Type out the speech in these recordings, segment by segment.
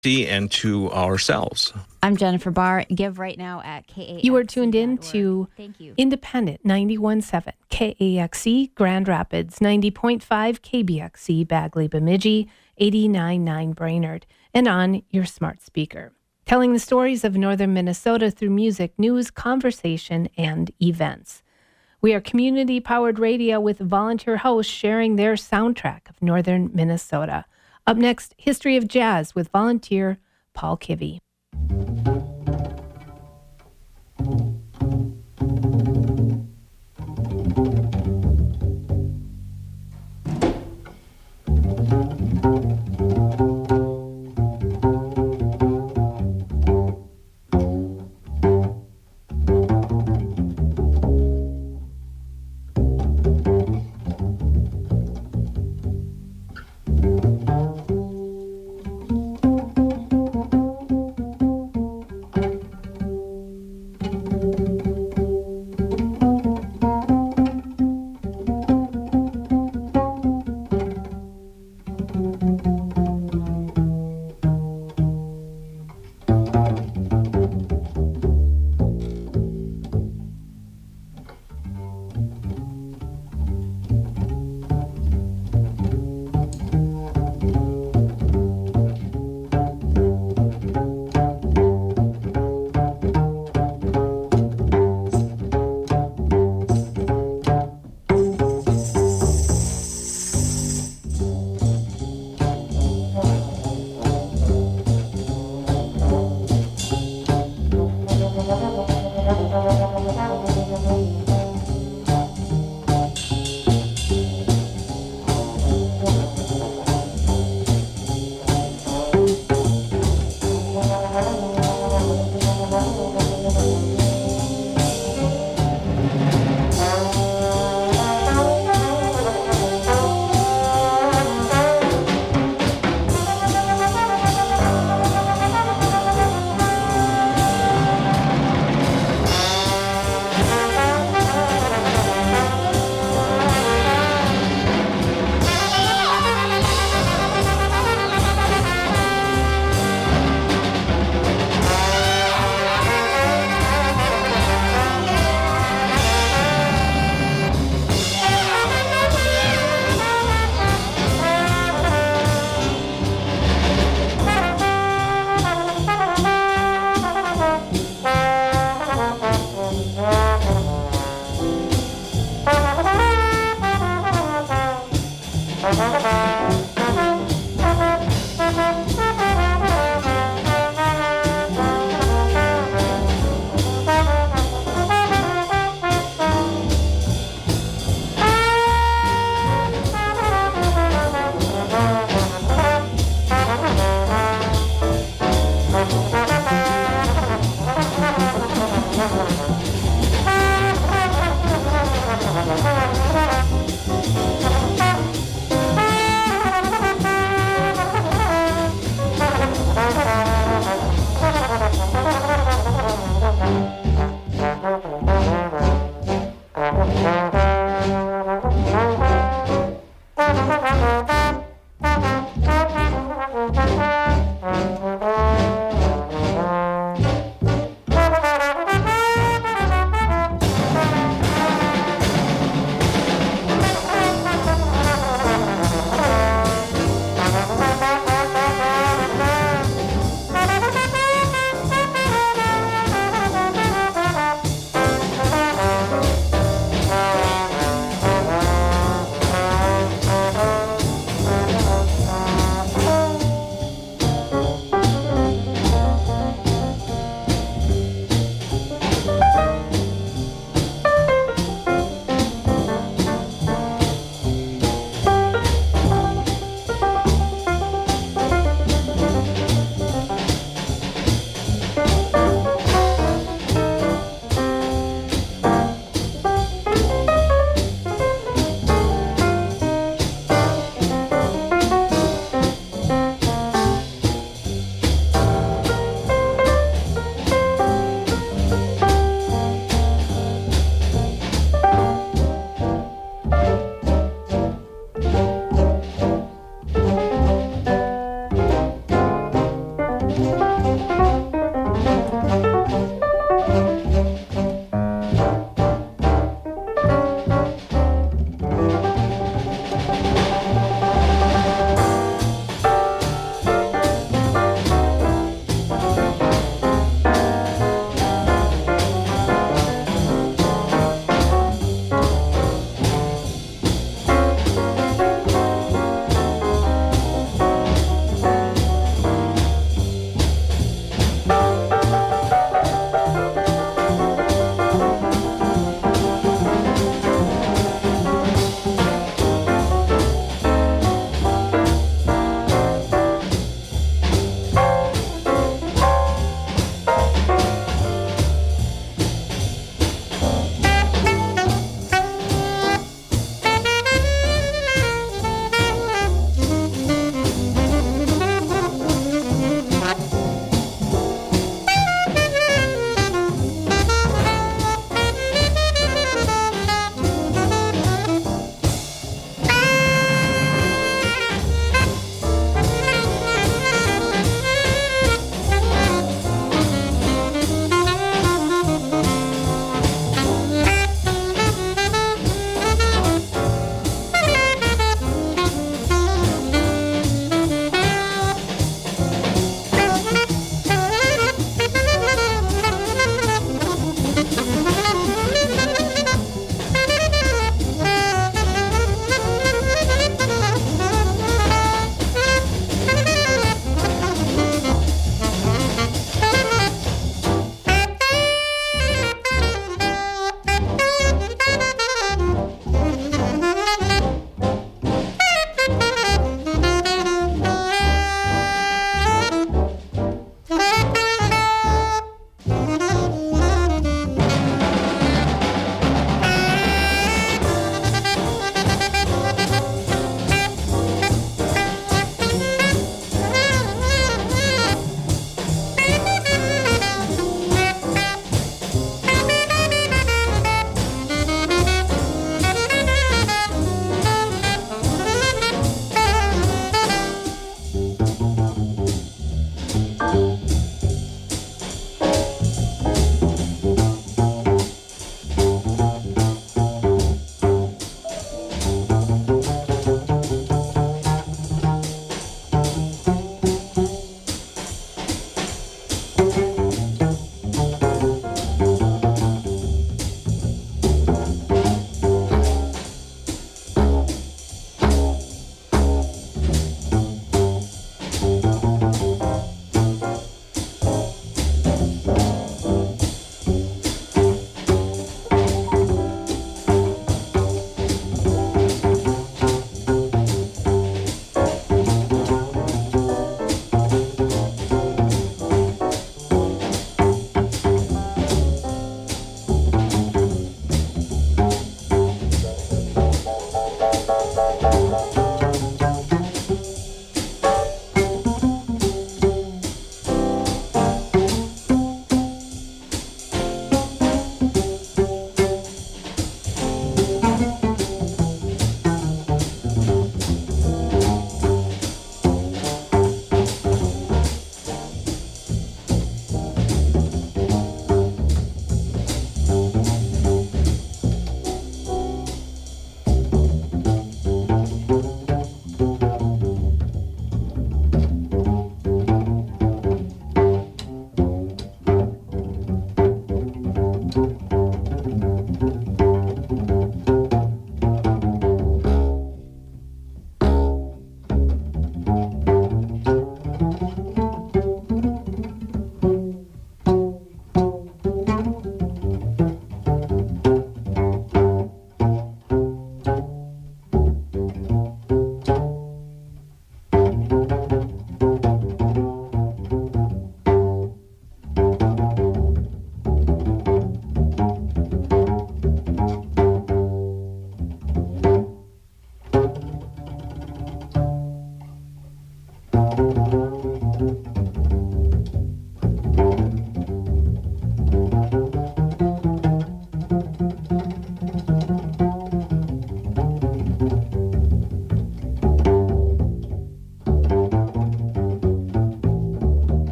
and to ourselves. I'm Jennifer Barr. Give right now at KAXE. You are tuned in to Independent 91.7 KAXE Grand Rapids, 90.5 KBXE Bagley Bemidji, 89.9 Brainerd, and on your smart speaker. Telling the stories of northern Minnesota through music, news, conversation, and events. We are community-powered radio with volunteer hosts sharing their soundtrack of northern Minnesota. Up next, History of Jazz with volunteer Paul Kivy.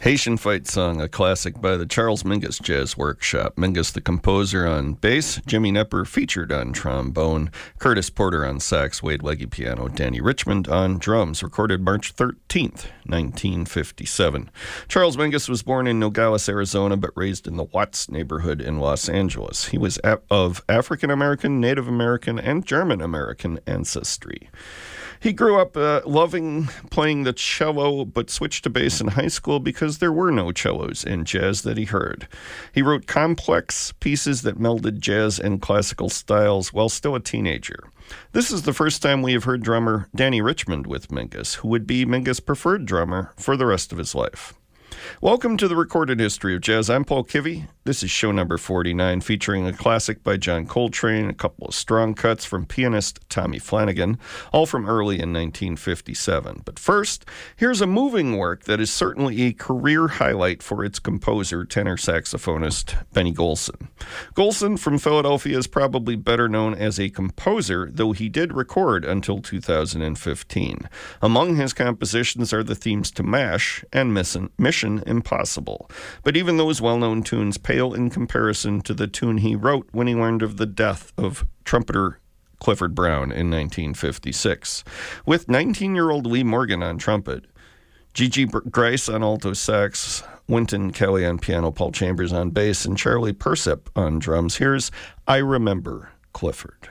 Haitian Fight Song, a classic by the Charles Mingus Jazz Workshop. Mingus, the composer, on bass, Jimmy Knepper featured on trombone, Curtis Porter on sax, Wade Leggy piano, Danny Richmond on drums, recorded March 13th, 1957. Charles Mingus was born in Nogales, Arizona, but raised in the Watts neighborhood in Los Angeles. He was of African American, Native American, and German American ancestry. He grew up loving playing the cello, but switched to bass in high school because there were no cellos in jazz that he heard. He wrote complex pieces that melded jazz and classical styles while still a teenager. This is the first time we have heard drummer Danny Richmond with Mingus, who would be Mingus' preferred drummer for the rest of his life. Welcome to the Recorded History of Jazz. I'm Paul Kivy. This is show number 49, featuring a classic by John Coltrane, a couple of strong cuts from pianist Tommy Flanagan, all from early in 1957. But first, here's a moving work that is certainly a career highlight for its composer, tenor saxophonist Benny Golson. Golson from Philadelphia is probably better known as a composer, though he did record until 2015. Among his compositions are the themes to MASH and Mission Impossible. But even those well-known tunes pale in comparison to the tune he wrote when he learned of the death of trumpeter Clifford Brown in 1956. With 19-year-old Lee Morgan on trumpet, Gigi Grice on alto sax, Wynton Kelly on piano, Paul Chambers on bass, and Charlie Persip on drums, here's I Remember Clifford.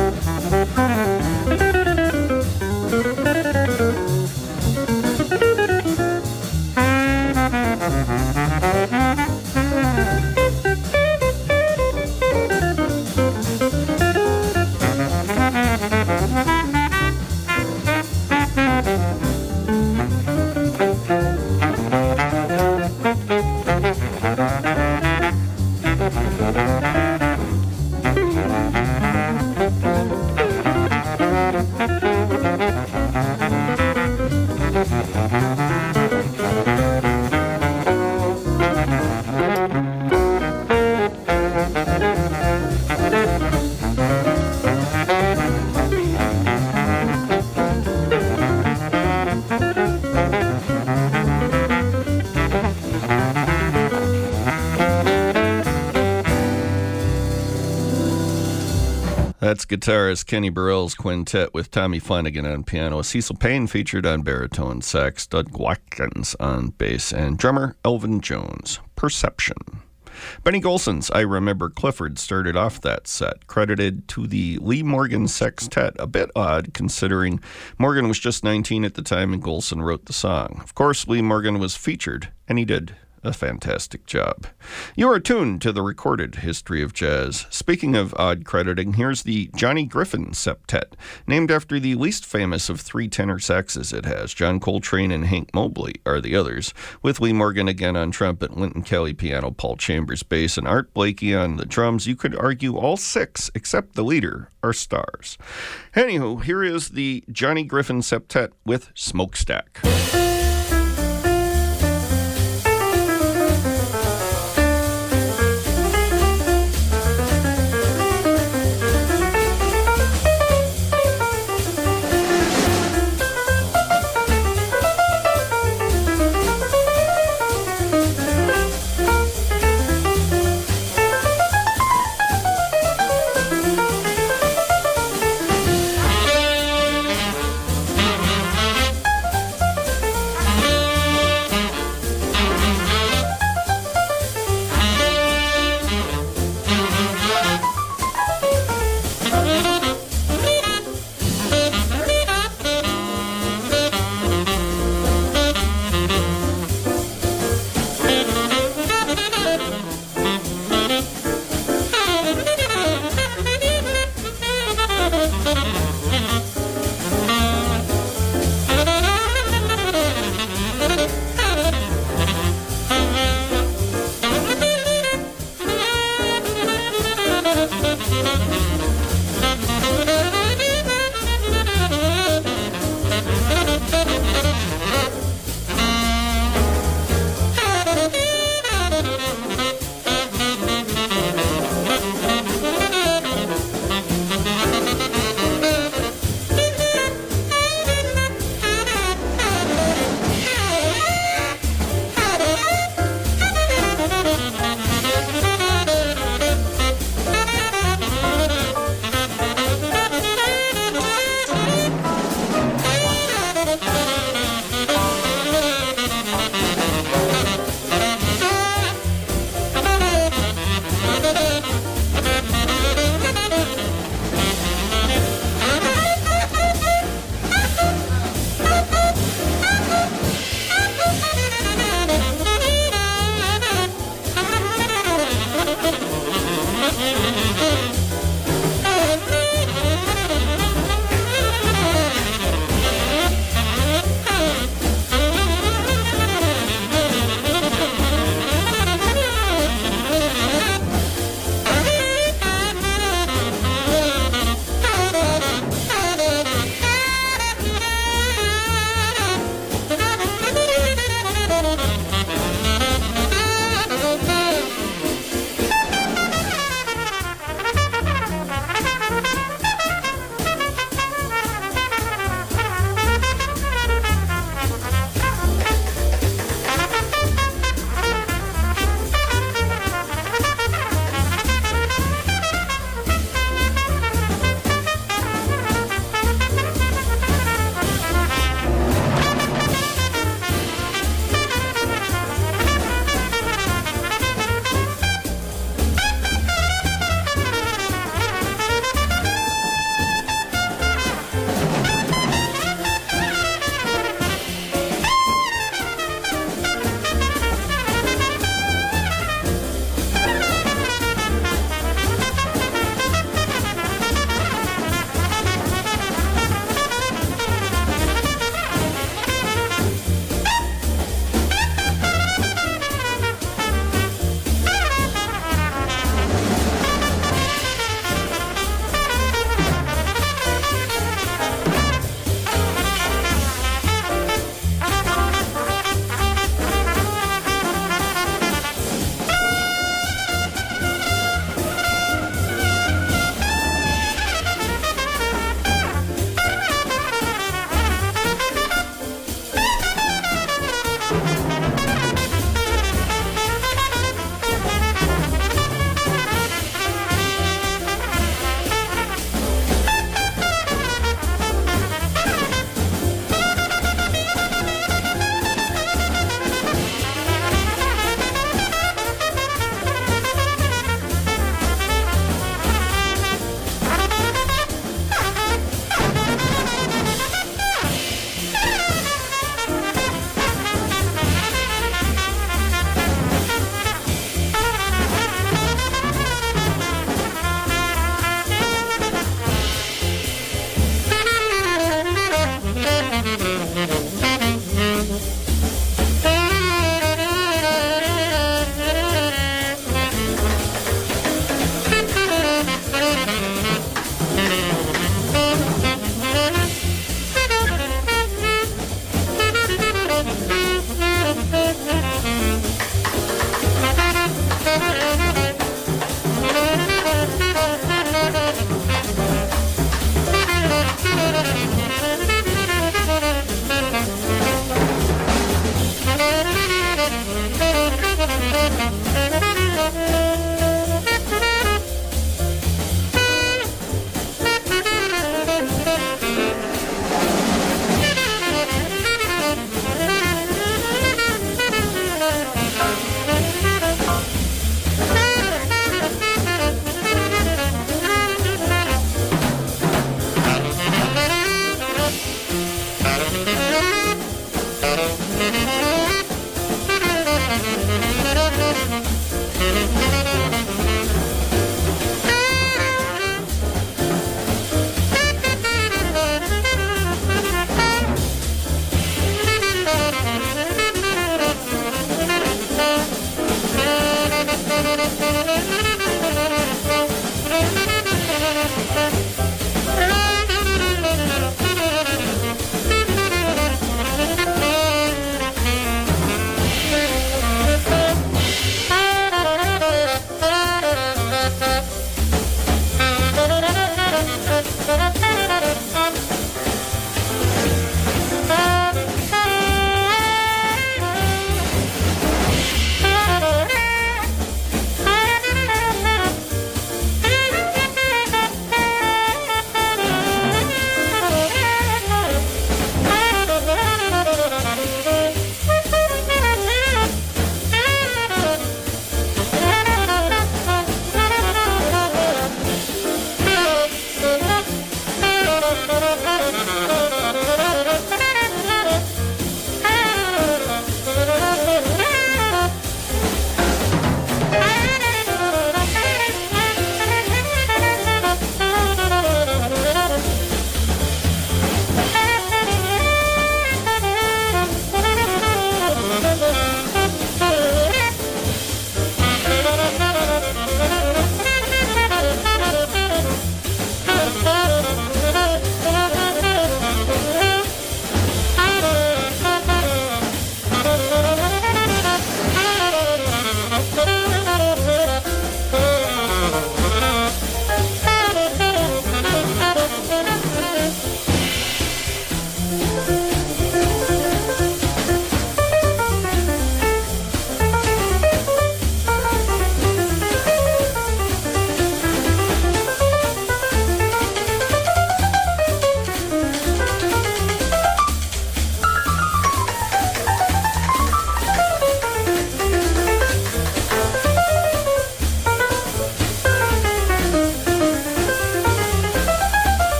That's guitarist Kenny Burrell's quintet with Tommy Flanagan on piano, Cecil Payne featured on baritone sax, Doug Watkins on bass, and drummer Elvin Jones. Perception. Benny Golson's I Remember Clifford started off that set, credited to the Lee Morgan Sextet. A bit odd, considering Morgan was just 19 at the time and Golson wrote the song. Of course, Lee Morgan was featured, and he did a fantastic job. You are tuned to the recorded history of jazz. Speaking of odd crediting, here's the Johnny Griffin Septet, named after the least famous of three tenor saxes it has. John Coltrane and Hank Mobley are the others, with Lee Morgan again on trumpet, Wynton Kelly piano, Paul Chambers bass, and Art Blakey on the drums. You could argue all six, except the leader, are stars. Anywho, here is the Johnny Griffin Septet with Smokestack.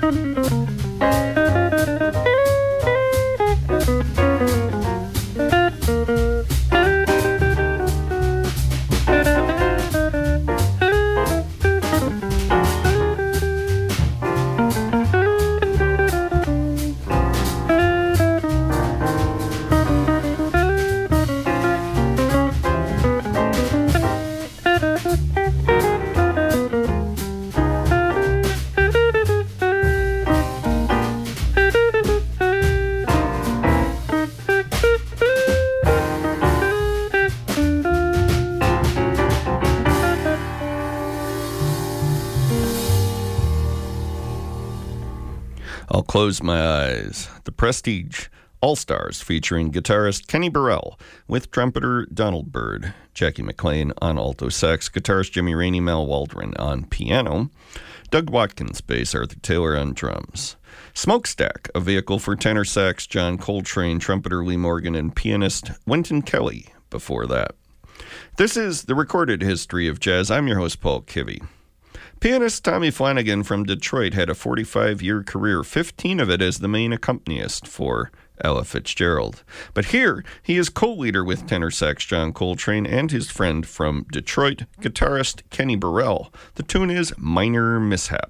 I'll Close My Eyes. The Prestige All-Stars featuring guitarist Kenny Burrell with trumpeter Donald Byrd, Jackie McLean on alto sax, guitarist Jimmy Rainey, Mal Waldron on piano, Doug Watkins bass, Arthur Taylor on drums. Smokestack, a vehicle for tenor sax, John Coltrane, trumpeter Lee Morgan, and pianist Wynton Kelly before that. This is the recorded history of jazz. I'm your host, Paul Kivy. Pianist Tommy Flanagan from Detroit had a 45-year career, 15 of it as the main accompanist for Ella Fitzgerald. But here, he is co-leader with tenor sax John Coltrane and his friend from Detroit, guitarist Kenny Burrell. The tune is Minor Mishap.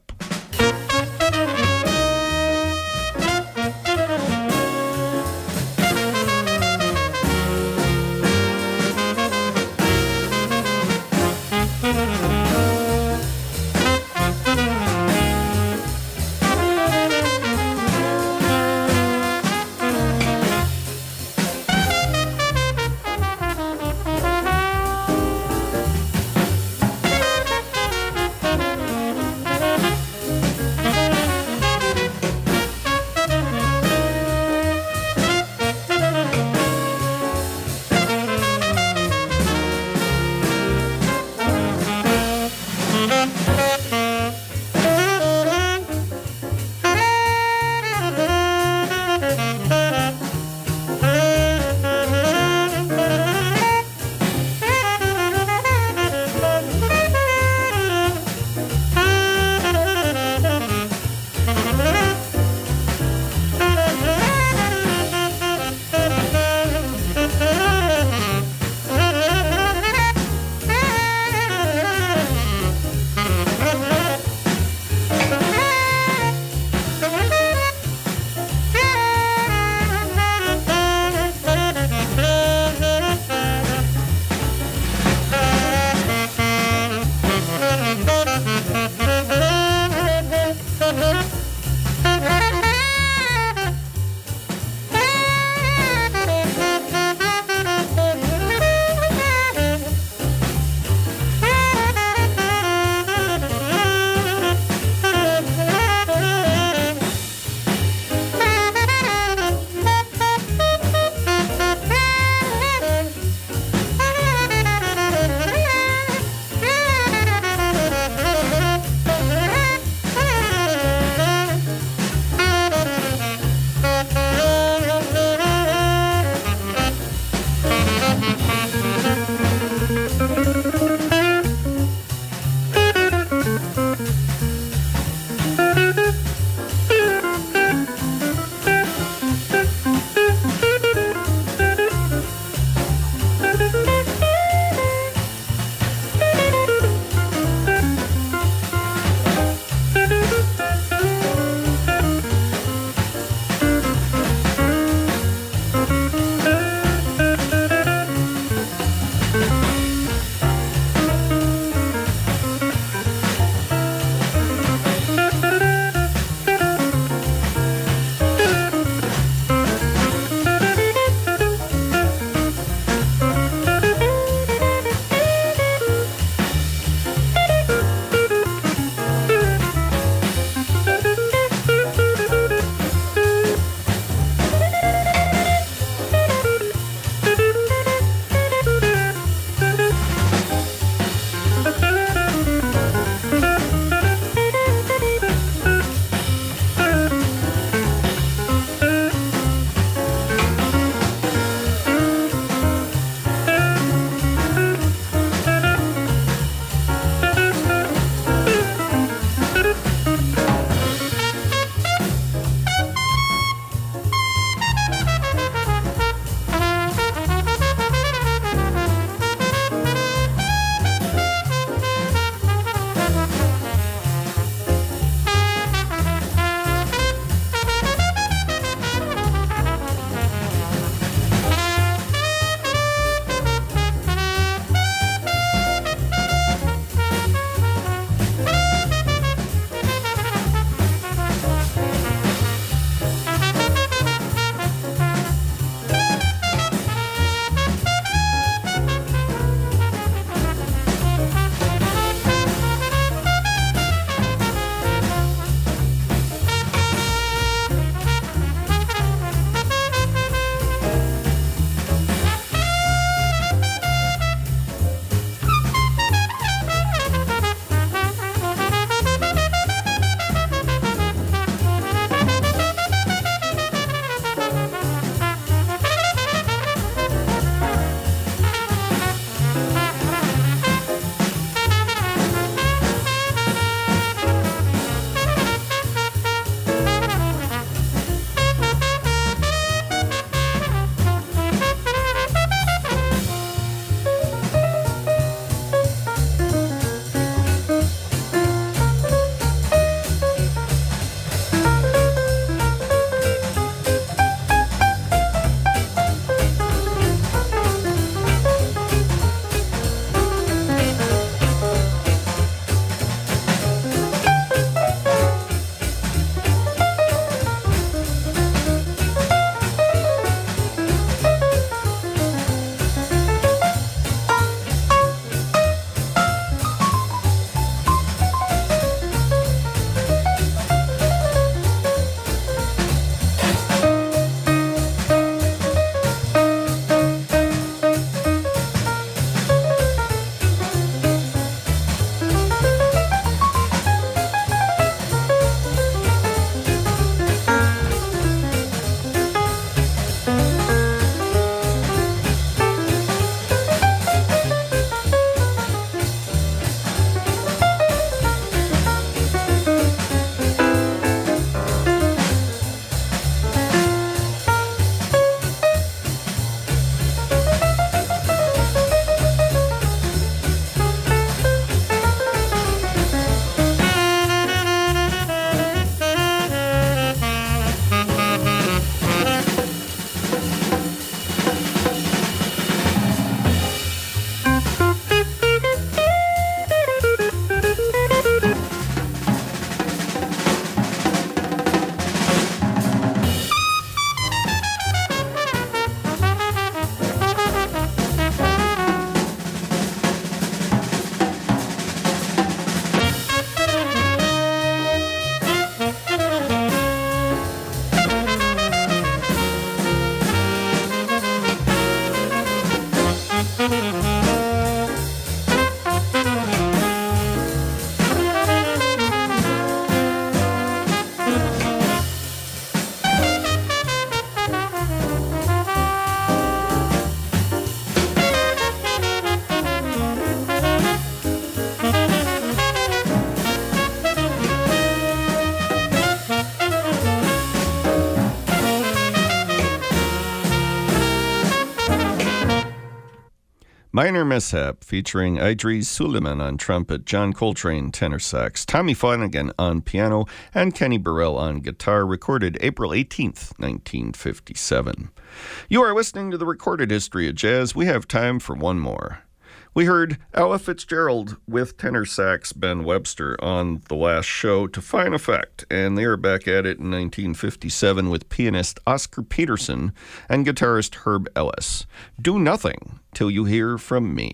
Minor Mishap, featuring Idris Suleiman on trumpet, John Coltrane tenor sax, Tommy Flanagan on piano, and Kenny Burrell on guitar, recorded April 18th, 1957. You are listening to the Recorded History of Jazz. We have time for one more. We heard Ella Fitzgerald with tenor sax Ben Webster on the last show to fine effect, and they are back at it in 1957 with pianist Oscar Peterson and guitarist Herb Ellis. Do Nothing Till You Hear From Me.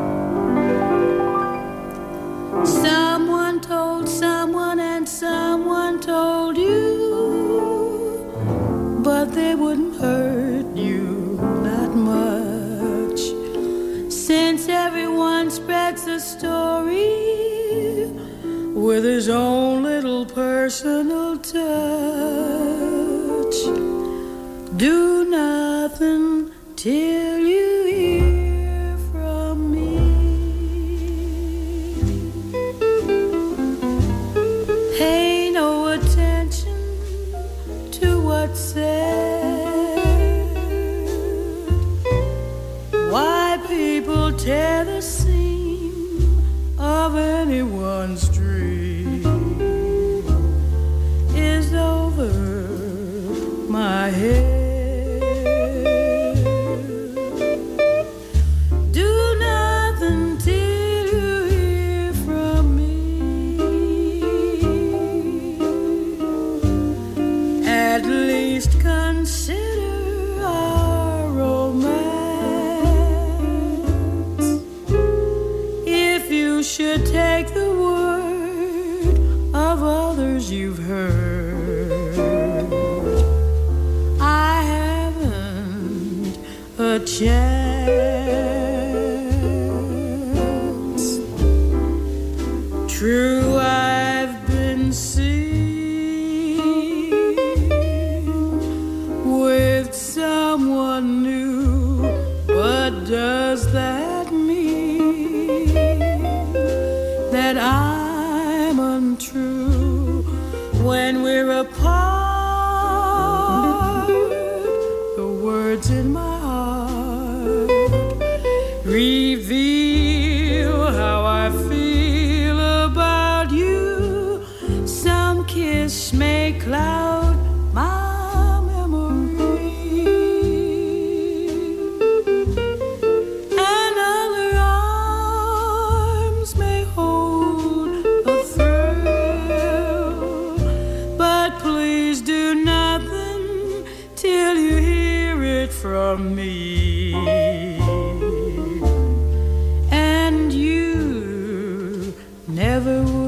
Someone told someone and someone told you, but they wouldn't hurt you that much. Since everyone spreads a story with his own little personal touch, do nothing till you hear from me. Pay no attention to what's said. Why people tear the seam of anyone's dream is over my head. Do nothing till you hear from me. At least consider our romance. You should take the word of others you've heard. I haven't a chance. True, I've been seen with someone new, but does that mean that I'm untrue? When we're apart, the words in my heart reveal how I feel about you. Some kiss may cloud my memory, and other arms may hold a thrill. But please do nothing till you hear it from me. And you never will.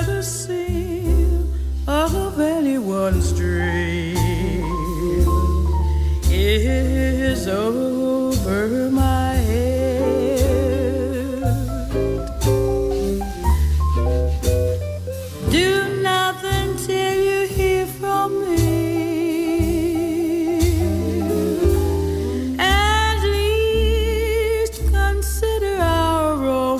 where the seal of anyone's dream is over my head. Do nothing till you hear from me. At least consider our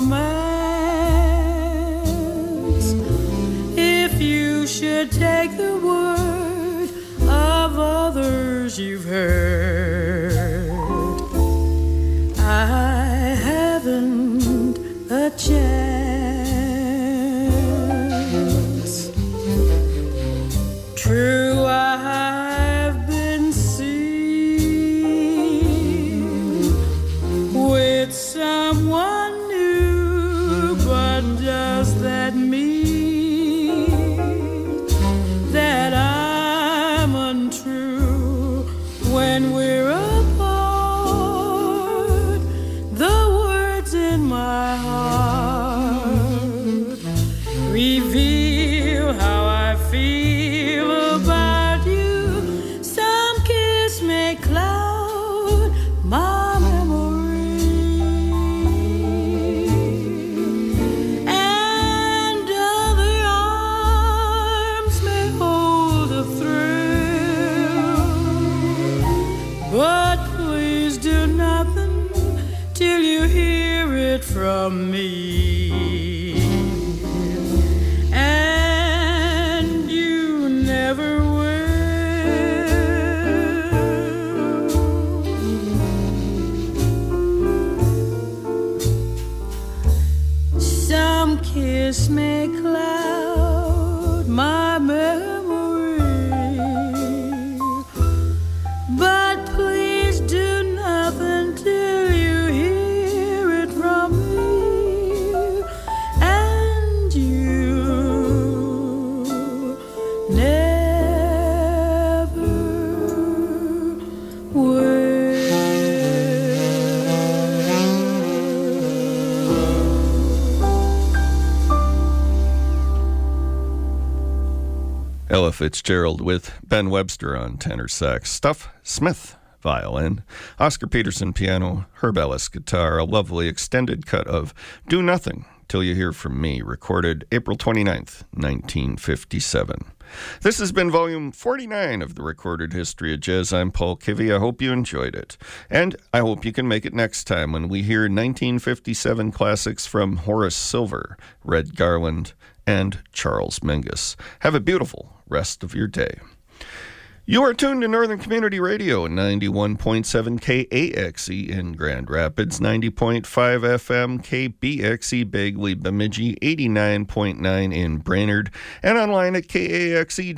romance. If you should take the word of others you've heard, I haven't a chance. True, I've been seen with someone new, but does that mean that I'm untrue when we're apart? The words in my heart reveal how I feel about you. Some kiss may cloud my memory, and other arms may hold a thrill. But please do nothing till you hear it from me. And you never will. Some kiss may cloud my memory, but please do nothing till you hear it from me. And you never will. Ella Fitzgerald with Ben Webster on tenor sax, Stuff Smith violin, Oscar Peterson piano, Herb Ellis guitar, a lovely extended cut of Do Nothing Till You Hear From Me, recorded April 29th, 1957. This has been volume 49 of the Recorded History of Jazz. I'm Paul Kivy. I hope you enjoyed it. And I hope you can make it next time when we hear 1957 classics from Horace Silver, Red Garland, and Charles Mingus. Have a beautiful rest of your day. You are tuned to Northern Community Radio, 91.7 KAXE in Grand Rapids, 90.5 FM KBXE Bagley Bemidji, 89.9 in Brainerd, and online at KAXE.com.